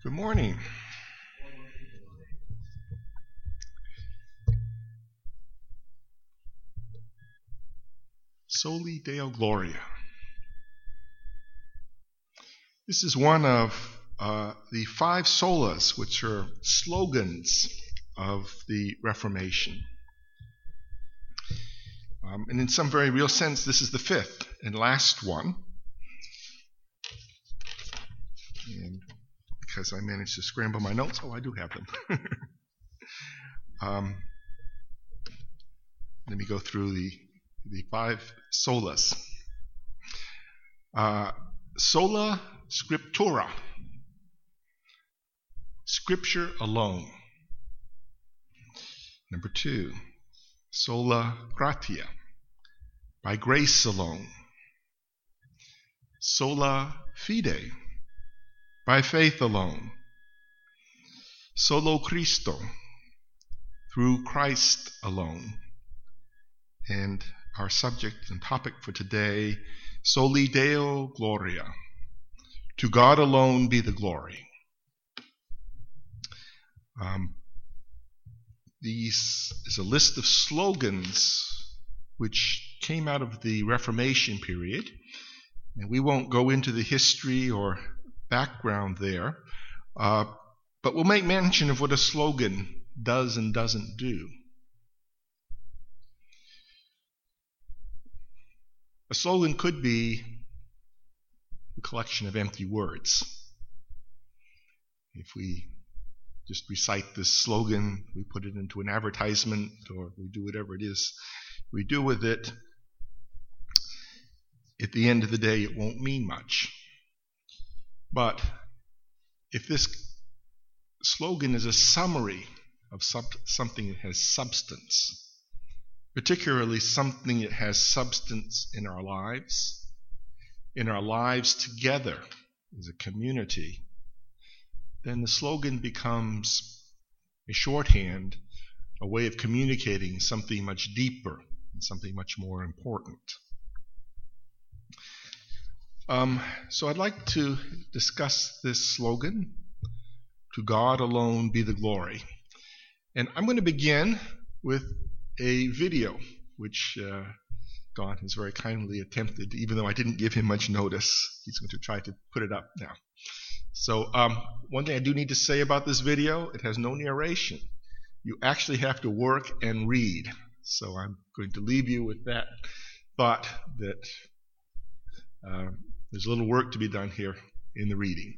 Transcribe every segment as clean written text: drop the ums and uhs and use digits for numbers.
Good morning. Soli Deo Gloria. This is one of the five solas, which are slogans of the Reformation. And in some very real sense, this is the fifth and last one. And because I managed to scramble my notes, I do have them. Let me go through the five solas. Sola Scriptura, Scripture alone. Number 2, Sola Gratia, by grace alone. Sola Fide, by faith alone. Solo Christo, through Christ alone. And our subject and topic for today, Soli Deo Gloria, to God alone be the glory. These is a list of slogans which came out of the Reformation period, and we won't go into the history or background there, but we'll make mention of what a slogan does and doesn't do. A slogan could be a collection of empty words. If we just recite this slogan, we put it into an advertisement, or we do whatever it is we do with it, at the end of the day it won't mean much. But if this slogan is a summary of something that has substance, particularly something that has substance in our lives together as a community, then the slogan becomes a shorthand, a way of communicating something much deeper and something much more important. So I'd like to discuss this slogan, to God alone be the glory. And I'm going to begin with a video, which Don has very kindly attempted, even though I didn't give him much notice. He's going to try to put it up now. So one thing I do need to say about this video, it has no narration. You actually have to work and read. So I'm going to leave you with that thought that there's a little work to be done here in the reading.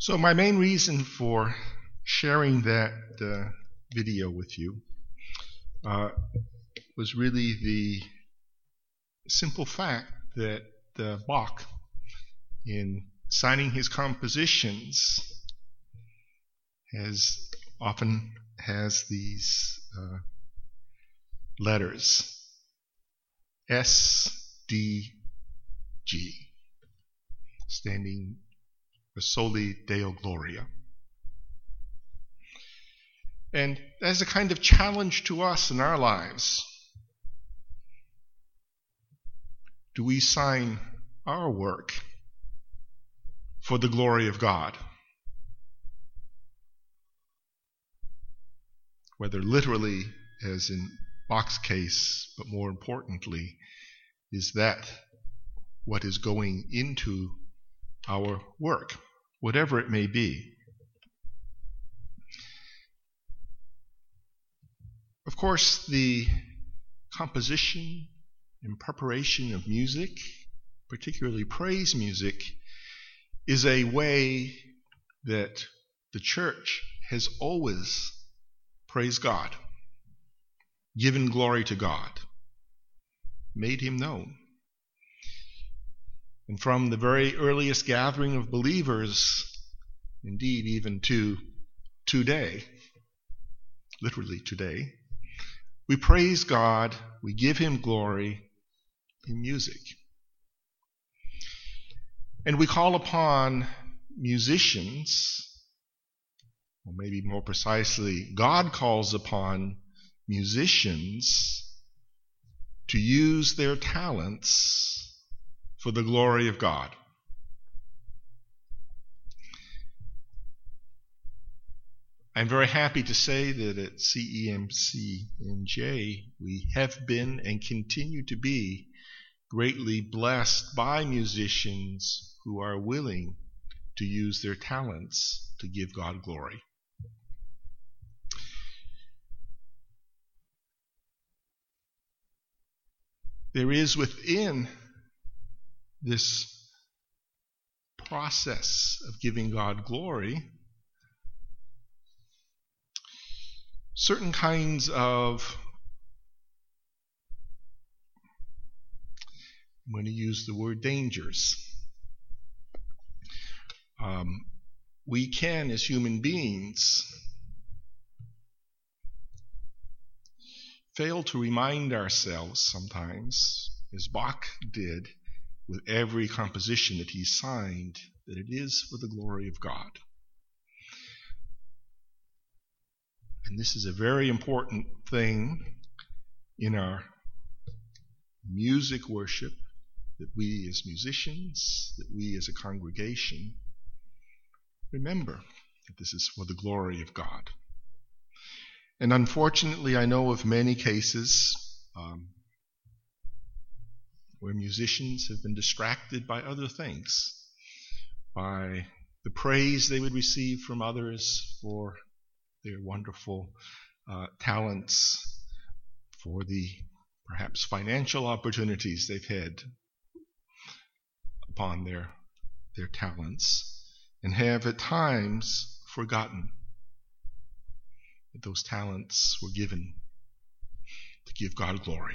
So my main reason for sharing that video with you was really the simple fact that Bach, in signing his compositions, often has these letters S-D-G, standing for Soli Deo Gloria. And that's a kind of challenge to us in our lives. Do we sign our work for the glory of God? Whether literally, as in Bach's case, but more importantly, is that what is going into our work, whatever it may be? Of course, the composition and preparation of music, particularly praise music, is a way that the church has always praised God, given glory to God, made Him known. And from the very earliest gathering of believers, indeed even to today, literally today, we praise God, we give Him glory in music. And we call upon musicians, or maybe more precisely, God calls upon musicians to use their talents for the glory of God. I'm very happy to say that at CEMC-NJ we have been and continue to be greatly blessed by musicians who are willing to use their talents to give God glory. There is within this process of giving God glory certain kinds of, I'm going to use the word dangers. We can, as human beings, fail to remind ourselves sometimes, as Bach did with every composition that he signed, that it is for the glory of God. And this is a very important thing in our music worship, that we as musicians, that we as a congregation, remember that this is for the glory of God. And unfortunately, I know of many cases where musicians have been distracted by other things, by the praise they would receive from others for their wonderful talents, for the perhaps financial opportunities they've had upon their talents, and have at times forgotten that those talents were given to give God glory.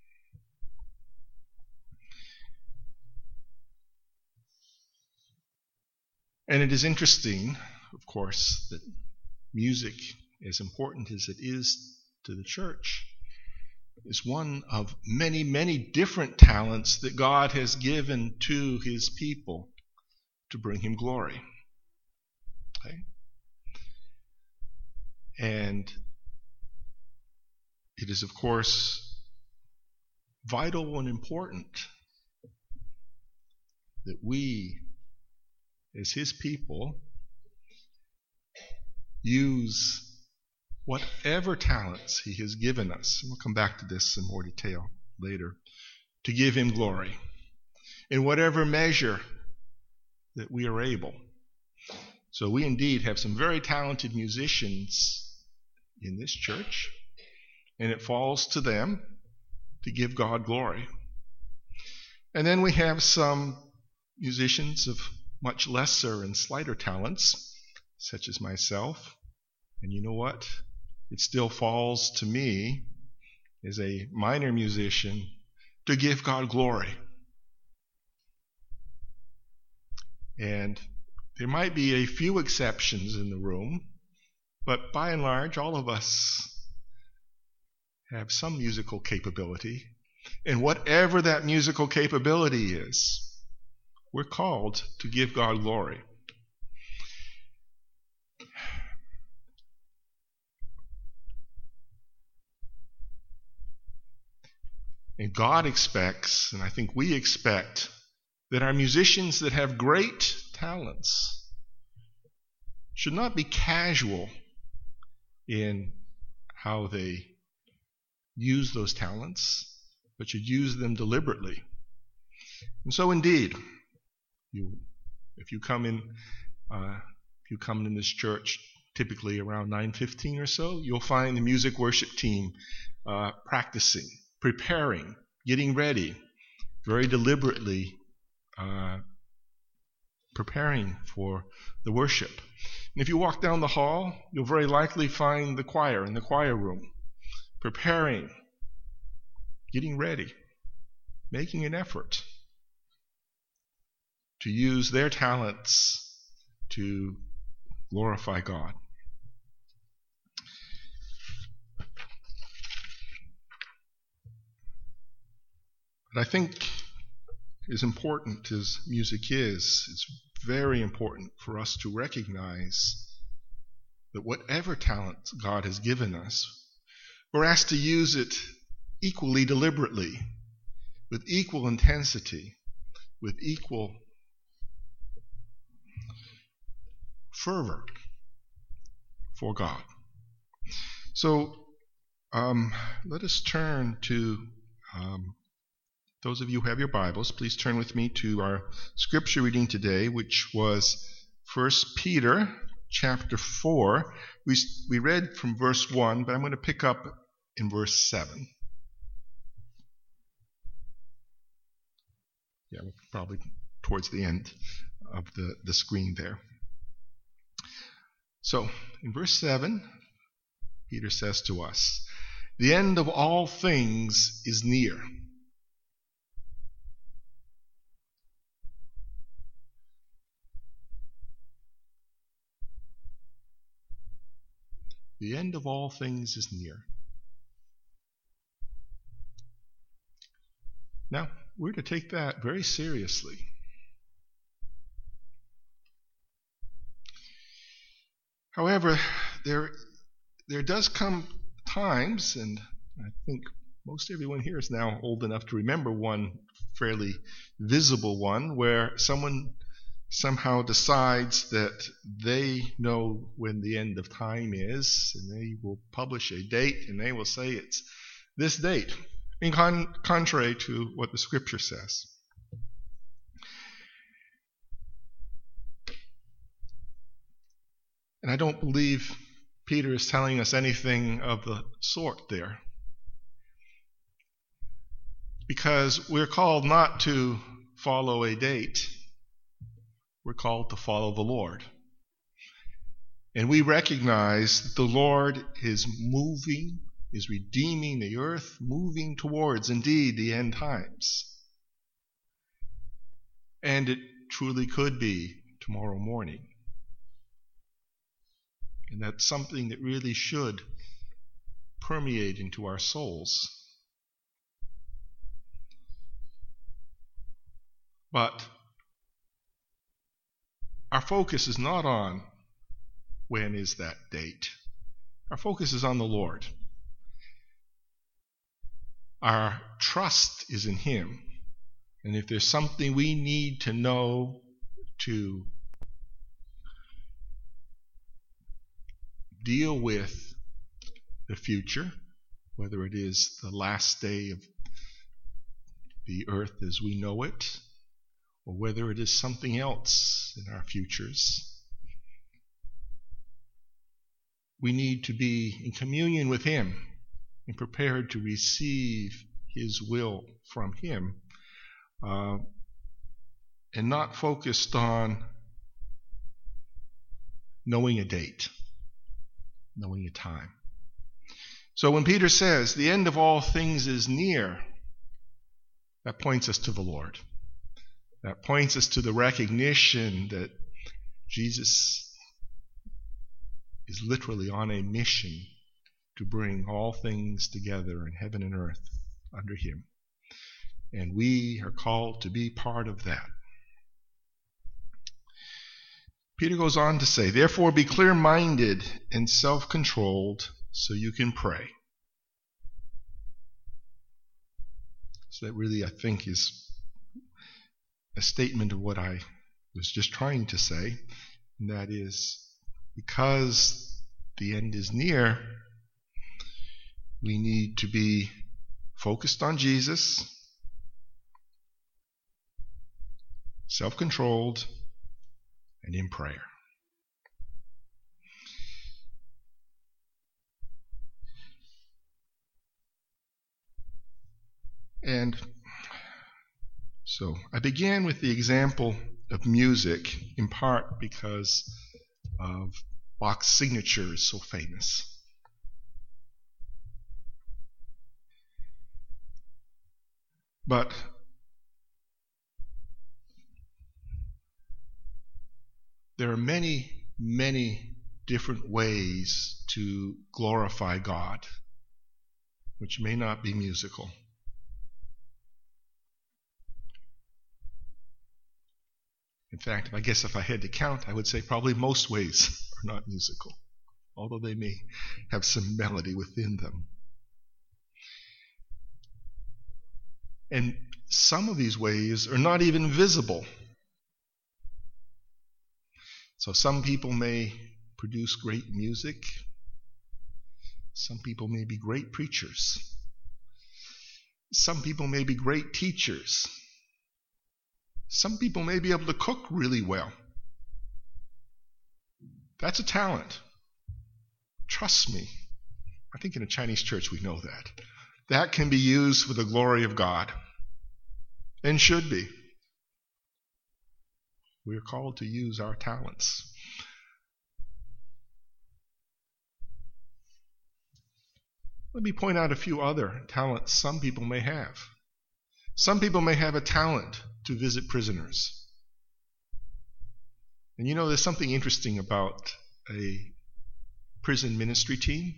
And it is interesting, of course, that music, as important as it is to the church, is one of many, many different talents that God has given to His people to bring Him glory. Okay? And it is, of course, vital and important that we, as His people, use whatever talents He has given us, and we'll come back to this in more detail later, to give Him glory in whatever measure that we are able. So we indeed have some very talented musicians in this church, and it falls to them to give God glory. And then we have some musicians of much lesser and slighter talents, such as myself. And you know what? It still falls to me as a minor musician to give God glory. And there might be a few exceptions in the room, but by and large, all of us have some musical capability. And whatever that musical capability is, we're called to give God glory. And God expects, and I think we expect, that our musicians that have great talents should not be casual in how they use those talents, but should use them deliberately. And so indeed, if you come in this church typically around 9:15 or so, you'll find the music worship team practicing, preparing, getting ready, very deliberately preparing for the worship. And if you walk down the hall, you'll very likely find the choir in the choir room, preparing, getting ready, making an effort to use their talents to glorify God. But I think, as important as music is, it's very important for us to recognize that whatever talent God has given us, we're asked to use it equally deliberately, with equal intensity, with equal fervor for God. So let us turn to those of you who have your Bibles, please turn with me to our scripture reading today, which was 1 Peter chapter 4. We read from verse 1, but I'm going to pick up in verse 7. Yeah, probably towards the end of the screen there. So, in verse 7, Peter says to us, "The end of all things is near." The end of all things is near. Now, we're to take that very seriously. However, there does come times, and I think most everyone here is now old enough to remember one fairly visible one, where someone somehow decides that they know when the end of time is, and they will publish a date, and they will say it's this date, in contrary to what the Scripture says. And I don't believe Peter is telling us anything of the sort there, because we're called not to follow a date. We're called to follow the Lord. And we recognize that the Lord is moving, is redeeming the earth, moving towards, indeed, the end times. And it truly could be tomorrow morning. And that's something that really should permeate into our souls. But our focus is not on when is that date. Our focus is on the Lord. Our trust is in Him. And if there's something we need to know to deal with the future, whether it is the last day of the earth as we know it, or whether it is something else in our futures, we need to be in communion with Him and prepared to receive His will from Him and not focused on knowing a date, knowing a time. So when Peter says the end of all things is near, that points us to the Lord. That points us to the recognition that Jesus is literally on a mission to bring all things together in heaven and earth under him. And we are called to be part of that. Peter goes on to say, therefore be clear-minded and self-controlled so you can pray. So that really, I think, is a statement of what I was just trying to say. And that is, because the end is near, we need to be focused on Jesus, self-controlled, and in prayer. And so I began with the example of music, in part because of Bach's signature is so famous. But there are many, many different ways to glorify God, which may not be musical. In fact, I guess if I had to count, I would say probably most ways are not musical, although they may have some melody within them. And some of these ways are not even visible. So some people may produce great music. Some people may be great preachers. Some people may be great teachers. Some people may be able to cook really well. That's a talent. Trust me. I think in a Chinese church we know that. That can be used for the glory of God. And should be. We are called to use our talents. Let me point out a few other talents some people may have. Some people may have a talent to visit prisoners. And you know, there's something interesting about a prison ministry team.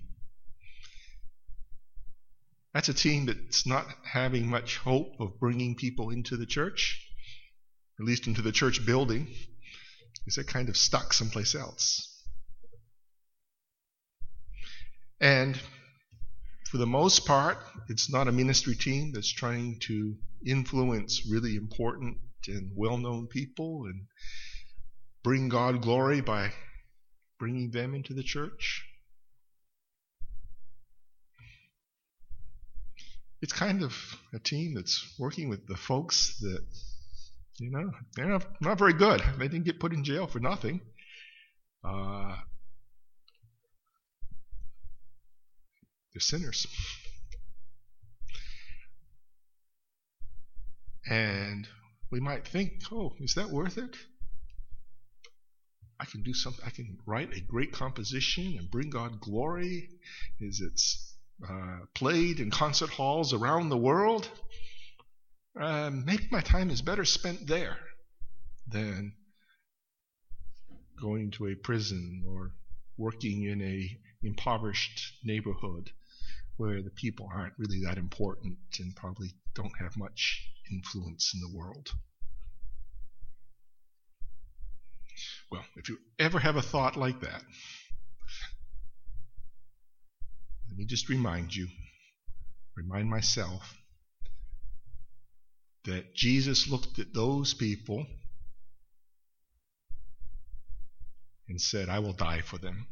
That's a team that's not having much hope of bringing people into the church, at least into the church building, because they're kind of stuck someplace else. And for the most part, it's not a ministry team that's trying to influence really important and well-known people and bring God glory by bringing them into the church. It's kind of a team that's working with the folks that, you know, they're not very good. They didn't get put in jail for nothing. They're sinners. And we might think, oh, is that worth it? I can do something. I can write a great composition and bring God glory as it's played in concert halls around the world. Maybe my time is better spent there than going to a prison or working in a impoverished neighborhood where the people aren't really that important and probably don't have much influence in the world. Well, if you ever have a thought like that, let me just remind myself, that Jesus looked at those people and said, I will die for them.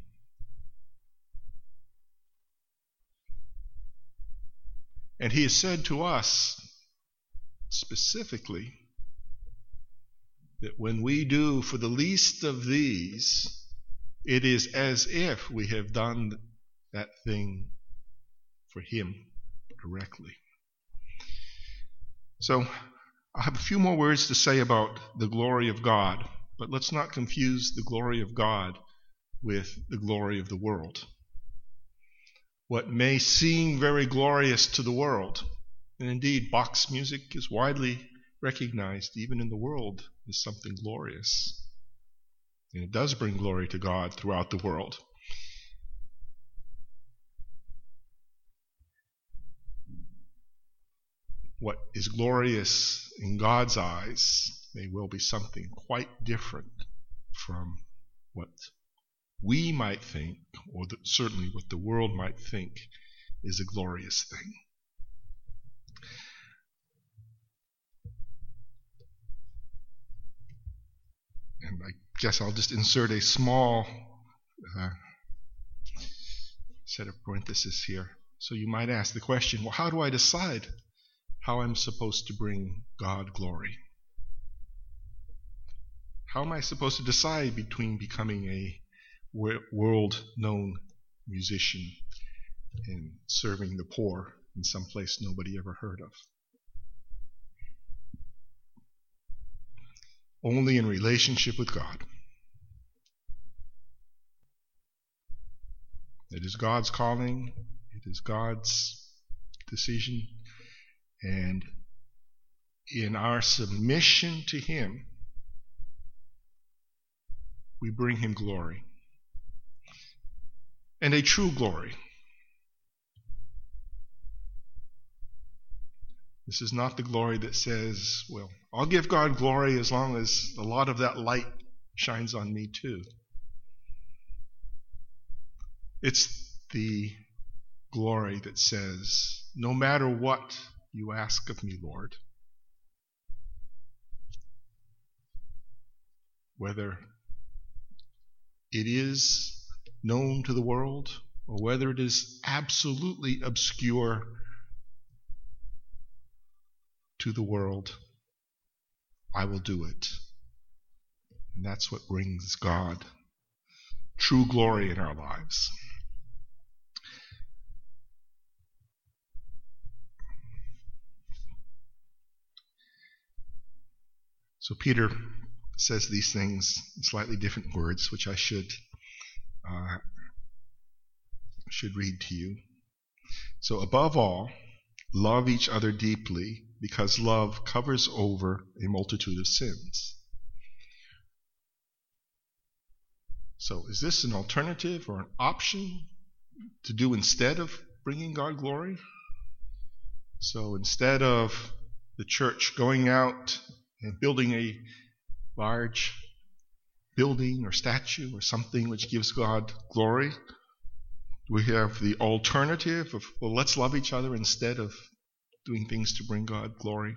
And he has said to us specifically that when we do for the least of these, it is as if we have done that thing for him directly. So I have a few more words to say about the glory of God, but let's not confuse the glory of God with the glory of the world. What may seem very glorious to the world, and indeed Bach's music is widely recognized even in the world as something glorious, and it does bring glory to God throughout the world. What is glorious in God's eyes may well be something quite different from what we might think, or certainly what the world might think is a glorious thing. And I guess I'll just insert a small set of parentheses here. So you might ask the question, well, how do I decide how I'm supposed to bring God glory? How am I supposed to decide between becoming a world-known musician and serving the poor in some place nobody ever heard of? Only in relationship with God. It is God's calling, it is God's decision, and in our submission to Him, we bring Him glory. And a true glory. This is not the glory that says, well, I'll give God glory as long as a lot of that light shines on me too. It's the glory that says, no matter what you ask of me, Lord, whether it is known to the world or whether it is absolutely obscure to the world, I will do it. And that's what brings God true glory in our lives. So Peter says these things in slightly different words, which I should read to you. So above all, love each other deeply, because love covers over a multitude of sins. So is this an alternative or an option to do instead of bringing God glory? So instead of the church going out and building a large building or statue or something which gives God glory, we have the alternative of, well, let's love each other instead of doing things to bring God glory.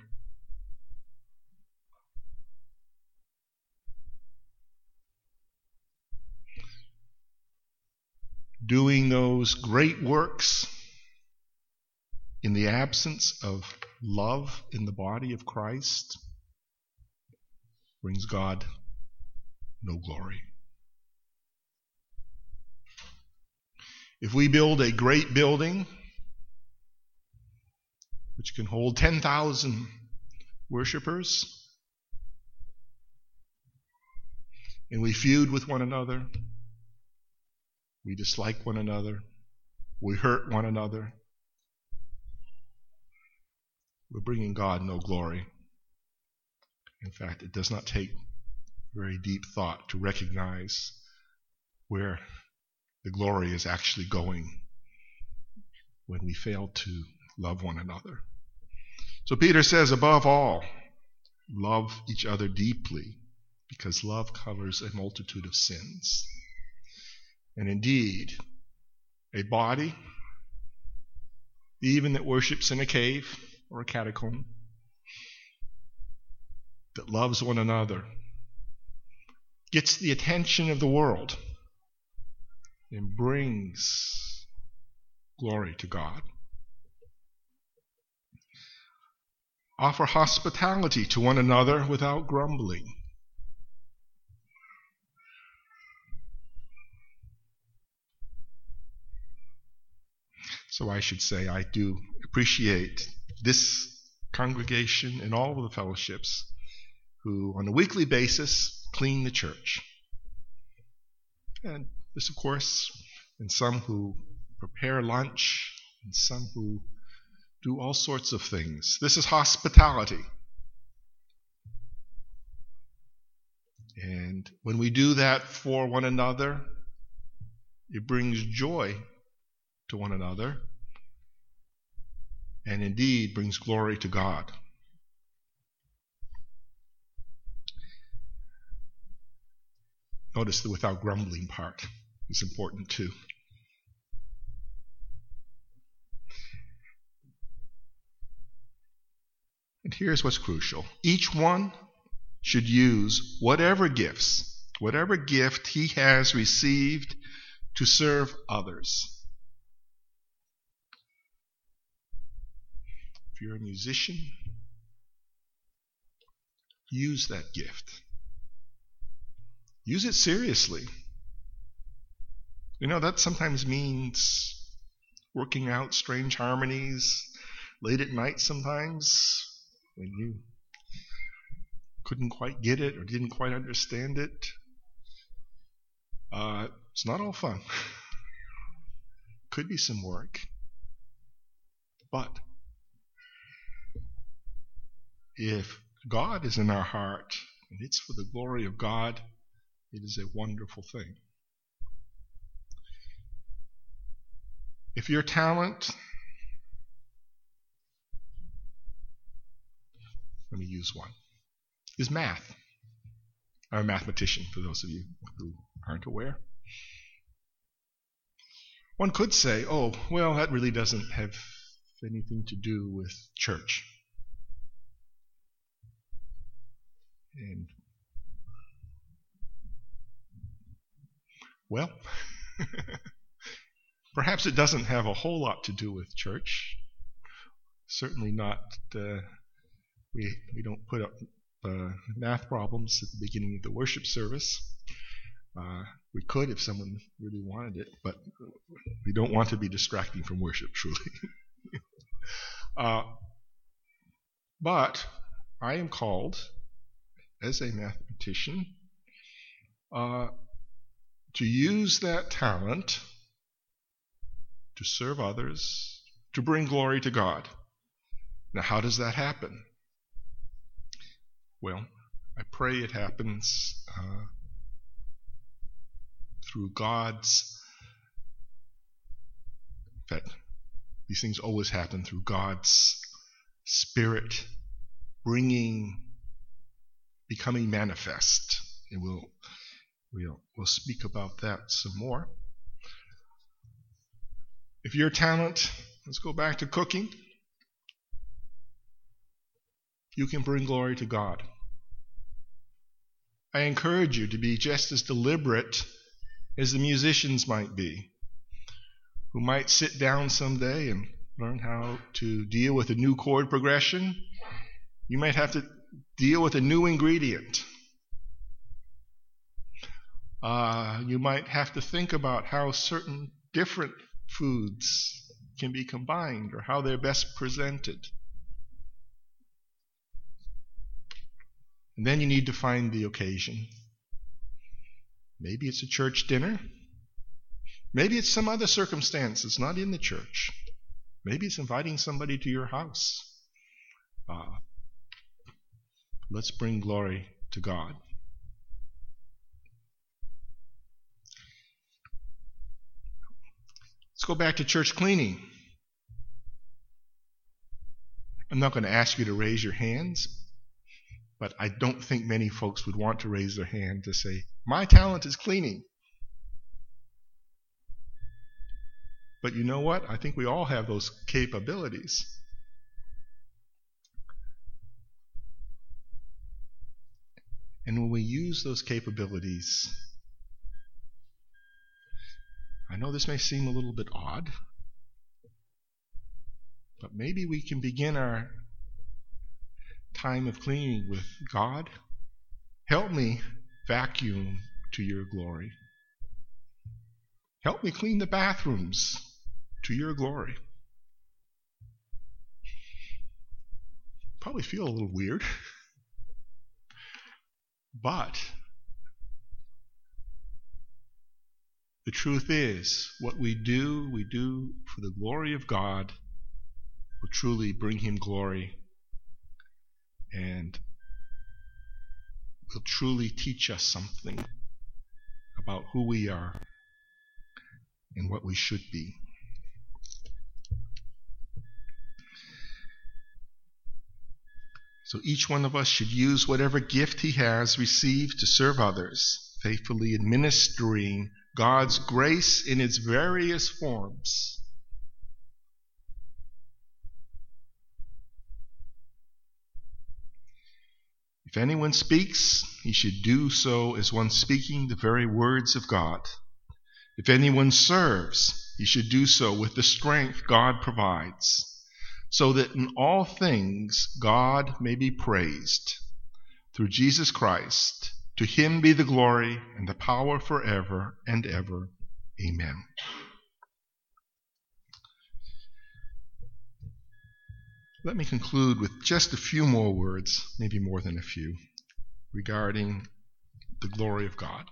Doing those great works in the absence of love in the body of Christ brings God no glory. If we build a great building which can hold 10,000 worshipers, and we feud with one another, we dislike one another, we hurt one another, we're bringing God no glory. In fact, it does not take very deep thought to recognize where the glory is actually going when we fail to love one another. So Peter says, above all, love each other deeply, because love covers a multitude of sins. And indeed, a body, even that worships in a cave or a catacomb, that loves one another, gets the attention of the world and brings glory to God. Offer hospitality to one another without grumbling. So I should say I do appreciate this congregation and all of the fellowships who, on a weekly basis, clean the church. And this, of course, and some who prepare lunch, and some who do all sorts of things. This is hospitality. And when we do that for one another, it brings joy to one another, and indeed brings glory to God. Notice the without grumbling part is important too. And here's what's crucial. Each one should use whatever gift he has received to serve others. If you're a musician, use that gift. Use it seriously. You know, that sometimes means working out strange harmonies late at night sometimes when you couldn't quite get it or didn't quite understand it. It's not all fun. Could be some work. But if God is in our heart and it's for the glory of God, it is a wonderful thing. If your talent, let me use one, is math. I'm a mathematician, for those of you who aren't aware. One could say, oh, well, that really doesn't have anything to do with church. And, well, perhaps it doesn't have a whole lot to do with church. Certainly not, we don't put up math problems at the beginning of the worship service. We could if someone really wanted it, but we don't want to be distracting from worship, truly. But I am called, as a mathematician, to use that talent to serve others, to bring glory to God. Now, how does that happen? Well, I pray it happens through God's, in fact, these things always happen through God's Spirit becoming manifest. And we'll speak about that some more. If your talent, let's go back to cooking, you can bring glory to God. I encourage you to be just as deliberate as the musicians might be, who might sit down someday and learn how to deal with a new chord progression. You might have to deal with a new ingredient. You might have to think about how certain different foods can be combined or how they're best presented. And then you need to find the occasion. Maybe it's a church dinner. Maybe it's some other circumstance that's not in the church. Maybe it's inviting somebody to your house. Let's bring glory to God. Let's go back to church cleaning. I'm not going to ask you to raise your hands, but I don't think many folks would want to raise their hand to say, my talent is cleaning. But you know what? I think we all have those capabilities. And when we use those capabilities, I know this may seem a little bit odd, but maybe we can begin our time of cleaning with God. Help me vacuum to your glory. Help me clean the bathrooms to your glory. probably feel a little weird. But the truth is, what we do for the glory of God, will truly bring Him glory and will truly teach us something about who we are and what we should be. So each one of us should use whatever gift he has received to serve others, faithfully administering God's grace in its various forms. If anyone speaks, he should do so as one speaking the very words of God. If anyone serves, he should do so with the strength God provides, so that in all things God may be praised. Through Jesus Christ, to Him be the glory and the power forever and ever. Amen. Let me conclude with just a few more words, maybe more than a few, regarding the glory of God.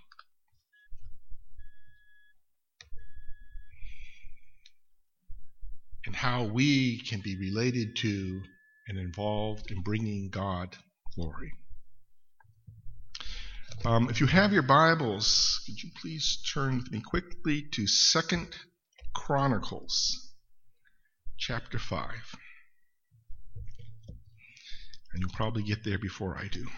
And how we can be related to and involved in bringing God glory. If you have your Bibles, could you please turn with me quickly to 2 Chronicles chapter 5. And you'll probably get there before I do.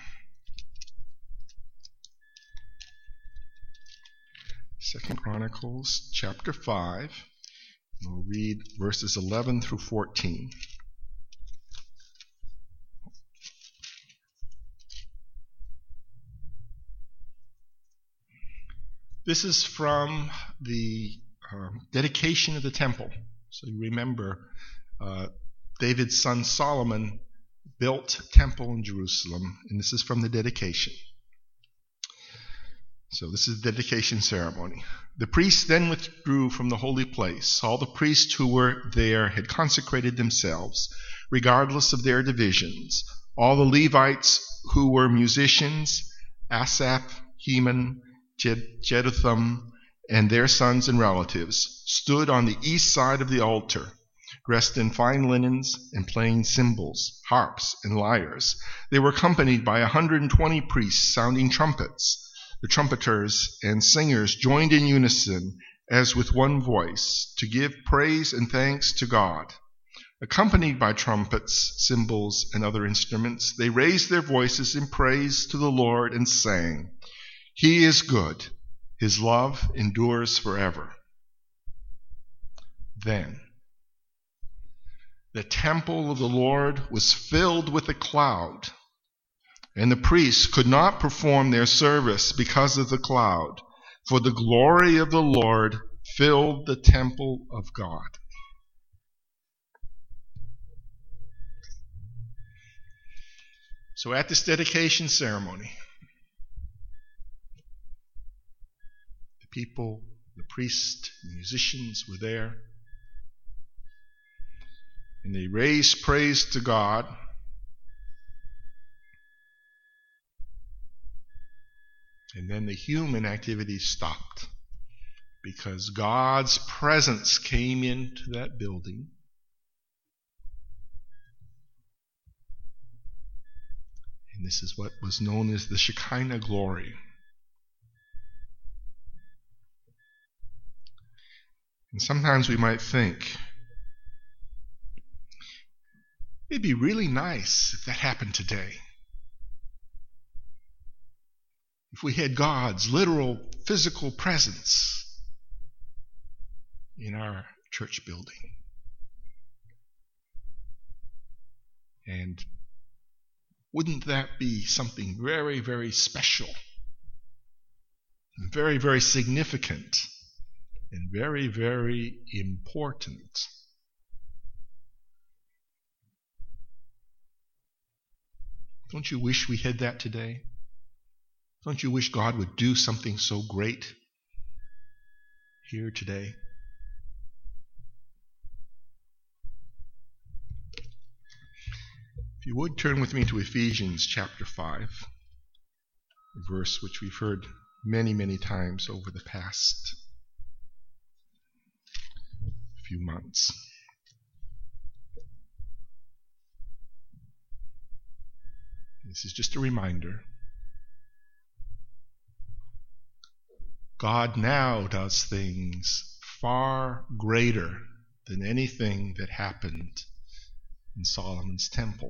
2 Chronicles chapter 5. We'll read verses 11 through 14. This is from the dedication of the temple. So you remember David's son Solomon built a temple in Jerusalem, and this is from the dedication. So this is the dedication ceremony. The priests then withdrew from the holy place. All the priests who were there had consecrated themselves, regardless of their divisions. All the Levites who were musicians, Asaph, Heman, Jeduthun, and their sons and relatives, stood on the east side of the altar, dressed in fine linens and playing cymbals, harps, and lyres. They were accompanied by 120 priests sounding trumpets. The trumpeters and singers joined in unison, as with one voice, to give praise and thanks to God. Accompanied by trumpets, cymbals, and other instruments, they raised their voices in praise to the Lord and sang, "He is good. His love endures forever." Then the temple of the Lord was filled with a cloud, and the priests could not perform their service because of the cloud, for the glory of the Lord filled the temple of God. So at this dedication ceremony, the people, the priests, the musicians were there, and they raised praise to God. And then the human activity stopped because God's presence came into that building. And this is what was known as the Shekinah glory. And sometimes we might think, it'd be really nice if that happened today. If we had God's literal, physical presence in our church building. And wouldn't that be something very, very special, and very, very significant, and very, very important? Don't you wish we had that today? Don't you wish God would do something so great here today? If you would turn with me to Ephesians chapter 5, a verse which we've heard many, many times over the past few months. This is just a reminder. God now does things far greater than anything that happened in Solomon's temple.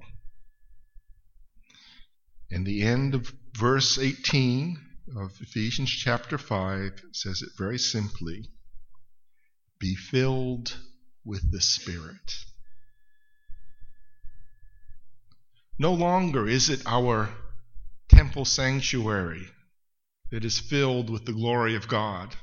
And the end of verse 18 of Ephesians chapter 5 says it very simply, be filled with the Spirit. No longer is it our temple sanctuary that is filled with the glory of God.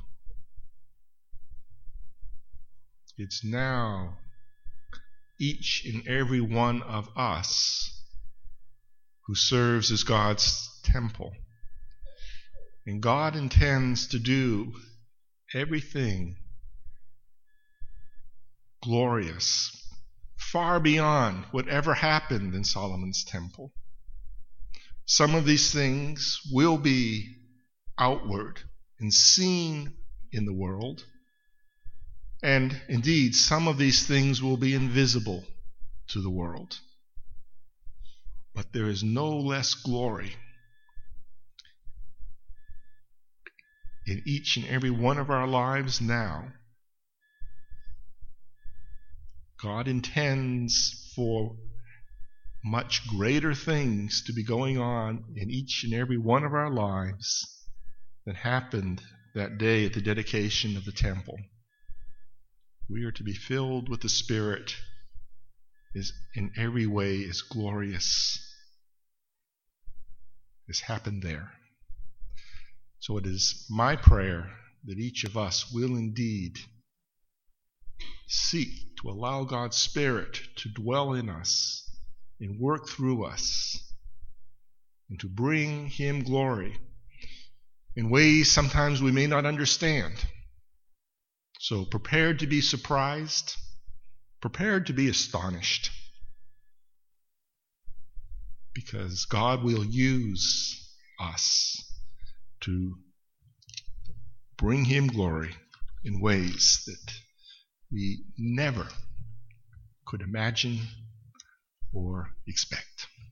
It's now each and every one of us who serves as God's temple. And God intends to do everything glorious, far beyond whatever happened in Solomon's temple. Some of these things will be outward and seen in the world, and indeed some of these things will be invisible to the world. But there is no less glory in each and every one of our lives now. God intends for much greater things to be going on in each and every one of our lives than happened that day at the dedication of the temple. We are to be filled with the Spirit, is in every way as glorious as happened there. So it is my prayer that each of us will indeed seek to allow God's Spirit to dwell in us and work through us and to bring Him glory in ways sometimes we may not understand. So prepared to be surprised, prepared to be astonished, because God will use us to bring Him glory in ways that we never could imagine or expect.